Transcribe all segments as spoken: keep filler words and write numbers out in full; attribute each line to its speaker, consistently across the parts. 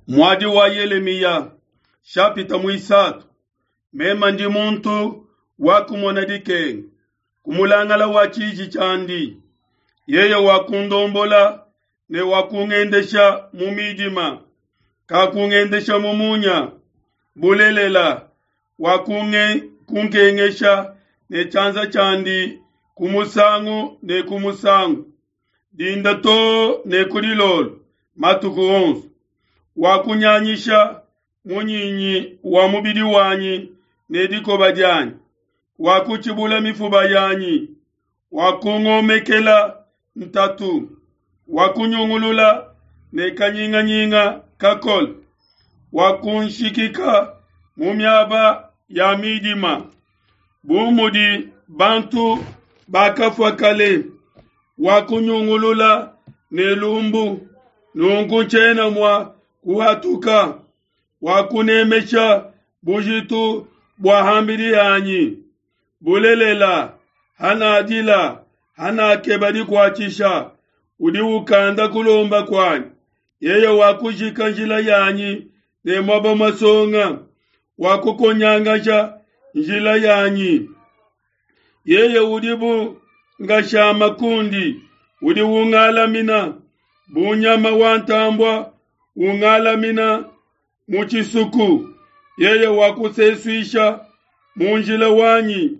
Speaker 1: Mwadi wa Yeremia shapita muisatu mema ndi muntu wakumona dikenge kumulangala wa chiji chandi yeye wakundombola ne wakungendesha mumidima kakungendesha mumunya bulelela wakunge kunkengesha ne chanza chandi kumusangu ne kumusangu dinda to ne kulilolo matuku onsu wakunyanyisha munyinyi wa mubidi wanyi ne dikoba janyi wakuchibula mifuba yanyi wakungomekela ntatu wakunyungulula ne kanyinga nyinga kakol wakunshikika mumyaba ya midima bumudi bantu bakafwa kale wakunyungulula ne lumbu nunkunchena mwa kuhatuka wakunemesha bujitu bwahambiri yanyi bulelela hana adila hana kebadi kwachisha udi ukanda kulomba kwani yeye wakushika njila yanyi ne mwaba masonga wakukonyangasha njila yanyi yeye udibu ngasha makundi udi ungalamina bunyama wantambwa ungalamina muchisuku yeye wakuseswisha munjila wanyi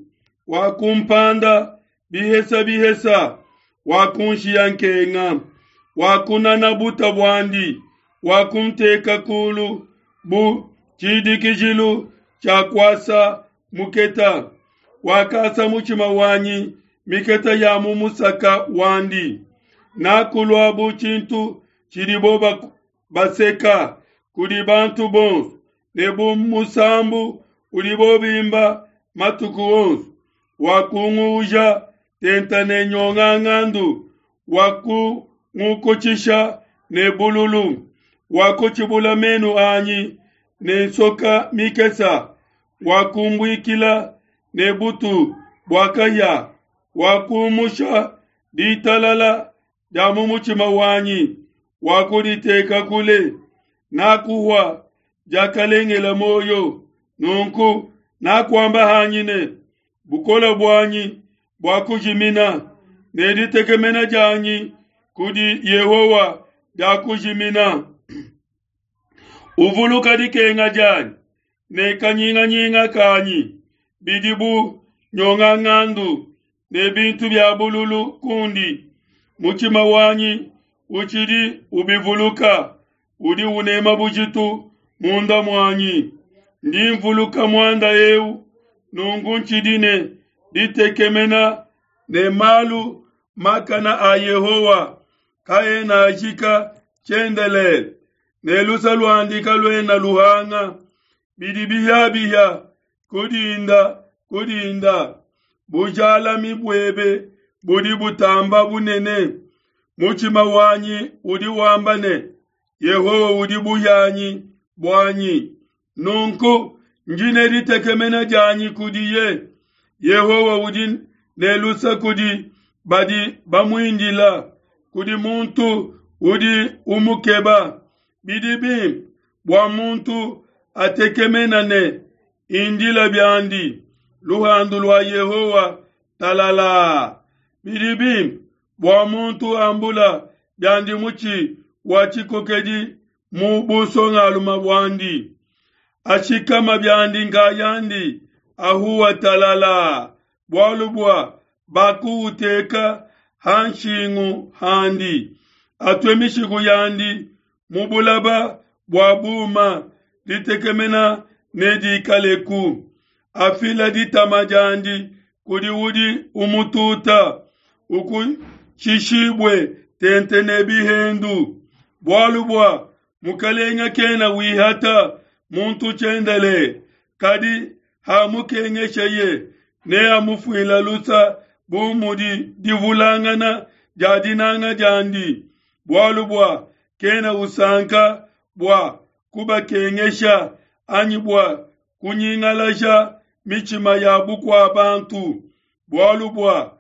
Speaker 1: wakumpanda bihesa bihesa wakunshia nkenga wakunana buta bwandi wakumteka kulu bu chidikijilu chakwasa muketa wakasa muchima wanyi miketa ya mumusaka wandi nakulwa bu chintu chiriboba baseka kudi bantu bonsu nebu musambu ulibobimba matuku onsu wakunguja tentane nyongangandu waku ngukochisha ne bululu wakuchibula menu anyi ne soka mikesa wakumbwikila ne butu bwakaya wakumusha ditalala jamumuchima wanyi wakuditeka kule nakuwa jakalengela moyo nunku nakwamba hanyine bukola bwanyi bwakujimina neditekemena janyi kudi Yehowa jakujimina uvuluka dikenga janyi ne kanyinga nyinga kanyi bidibu nyonga ngandu ne bintu bya bululu kundi muchima wanyi uchidi ubivuluka udi unema bujitu munda mwanyi ndi mvuluka mwanda eu nungu nchidine ditekemena ne malu makana a Yehowa kae na ajika chendele ne lusa luandika luena luhanga bidibiya biya kudinda kudinda bujala mibwebe budi butamba bunene muchima wanyi udi wambane Yehowa udi buyanyi bwanyi nunku njine ditekemena janyi kudiye Yehowa udi nelusa kudi badi bamuindila kudi muntu udi umukeba bidibi bwa muntu atekemena ne indila byandi luhandu lwa Yehowa talala bidibi bwa muntu ambula byandi muchi wachikokedi mubuso ngaluma bwandi ashikama byandi ngayandi ahuwa talala bwalubwa baku uteka hanshingu handi atwemishigu yandi mubulaba bwabuma litekemena nedi kaleku afila ditamajandi kudi udi umututa uku shishibwe tentene bihendu bwalubwa mukalenga kena wihata muntu chendele kadi hamukengeshaye ne amufuila lusa bumudi divulangana jadinanga jandi bwalubwa kena usanka bwa kuba kengesha anyibwa kunyingalasha michima ya bukwa abantu bwalubwa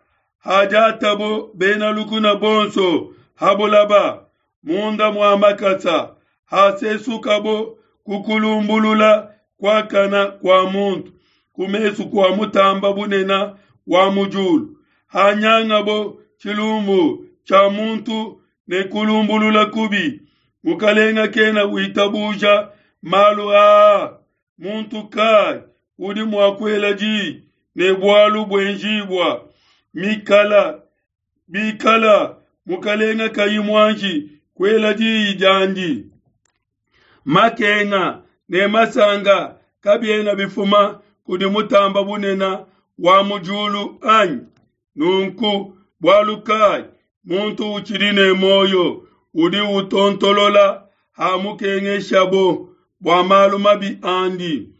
Speaker 1: hajatabo bena lukuna bonso habulaba munda mwa makasa hasesukabo kukulumbulula kwa kana kwa muntu kumesu kwa mutamba bunena wa mujulu hanyangabo chilumbu cha muntu ne kulumbulula kubi mukalenga kena witabuja malu a muntu kai udi mwakwela ji ne bwalu bwenjibwa mikala bikala mukalenga kayimwanji kwela ji jandi makenga ne masanga kabiena bifuma kudi mutamba bunena wa mujulu anyi nunku bwalu kai muntu uchirine moyo udi utontolola hamukenge shabo bwa malu mabi andi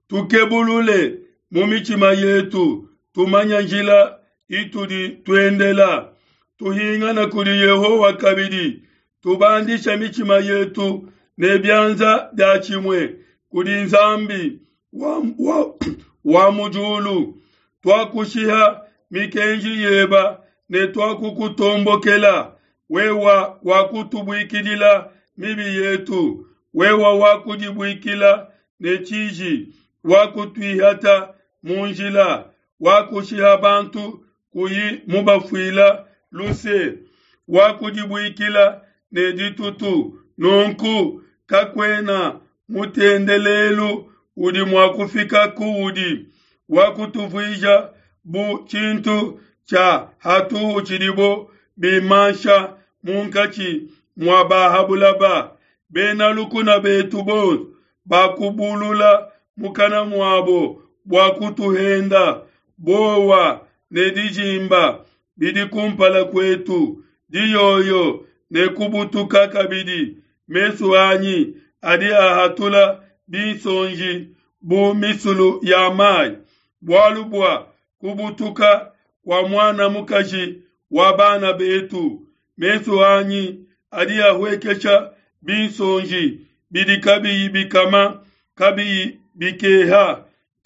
Speaker 1: tukebulule mumichima yetu tumanya njila itudi tuendela tuhingana kuri Yehowa kabidi tubandisha michima yetu nebyanza byachimwe kuri nzambi wa, wa, wa mujulu twakushiha mikenji yeba ne twakukutombokela wewa wakutubwikidila mibi yetu wewa wakujibwikila ne chiji wakutwihata munjila wakushiha bantu kuyi mubafuila luse wakujibwikila ne ditutu nonku kakwena mutendelelu udi mwakufika kuudi wakutuvija bu chintu cha hatu uchidibo bimansha munkachi mwabahabulaba bena lukuna betubos bakubulula mukana mwabo bwakutuhenda bowa nedijimba bidikumpala kwetu diyoyo nekubutuka kabidi mesu anyi adi ahatula binsonji bu misulu ya mai bwalubwa kubutuka kwa mwana mukaji wabana betu mesu anyi adi ahwekesha binsonji bidikabi bikama kabi bikeha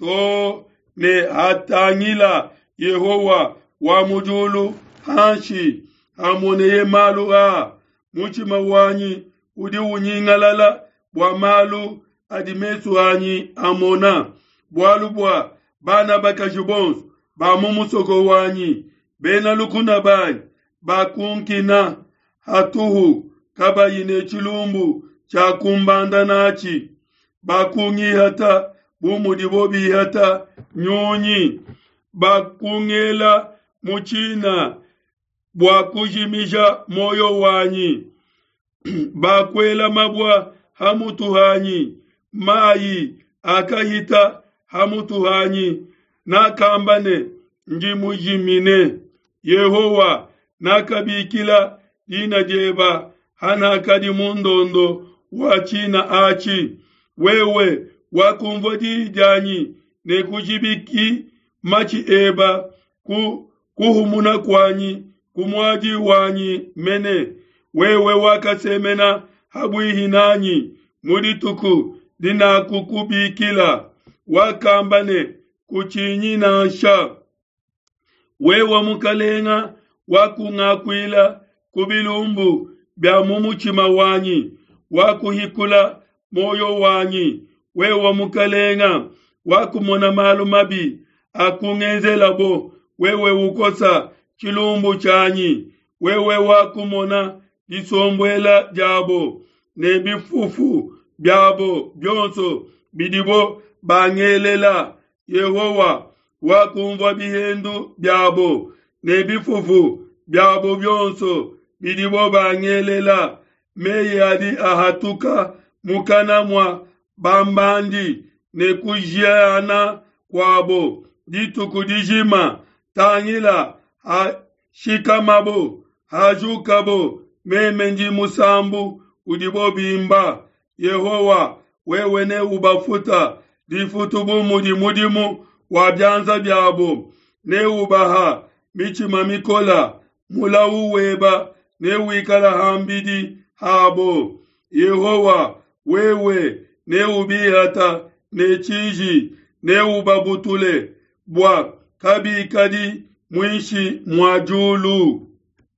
Speaker 1: to ne hatangila Yehowa wa mujulu hanshi hamoneye malu a muchima wanyi udi unyingalala bwa malu adi mesu anyi amona bwalu bwa bana bakajubons ba mumusoko wanyi bena lukuna bai bakunkina hatuhu kabayine chilumbu cha kumbanda nachi bakungi hata bumudibobi hata nyonyi bakungela muchina bwakujimisha moyo wanyi bakwela mabwa hamutuhanyi mayi akahita hamutuhanyi nakambane njimujimine Yehowa nakabikila dina jeba hanakadi mundondo wachina achi wewe wakumvodi janyi nekujibiki machi eba ku kuhumuna kwanyi kumwaji wanyi mene wewe wakasemena habwihi nanyi mudituku dina kukubikila wakambane kuchinyi nansha wewa mukalenga wakungakwila kubilumbu bya mumuchima wanyi wakuhikula moyo wanyi wewa mukalenga wakumona malu mabi akungenzela bo wewe ukosa chilumbu chanyi wewe wakumona disombwela jabo ne bifufu byabo byonso bidibo bangelela Yehowa wakumva bihendu byabo ne bifufu byabo byonso bidibo bangelela meye adi ahatuka mukanamwa bambandi ne kujiana kwabo ditukudijima tangila ha shikamabo hajukabo memenji musambu udibo bimba Yehowa wewe ne ubafuta difutubu mudi mudimu wabyanza byabo ne ubaha michima mikola mula uweba ne wikala hambidi habo Yehowa wewe ne ubihata ne chiji ne ubabutule bwa kabi kadi mwishi mwajulu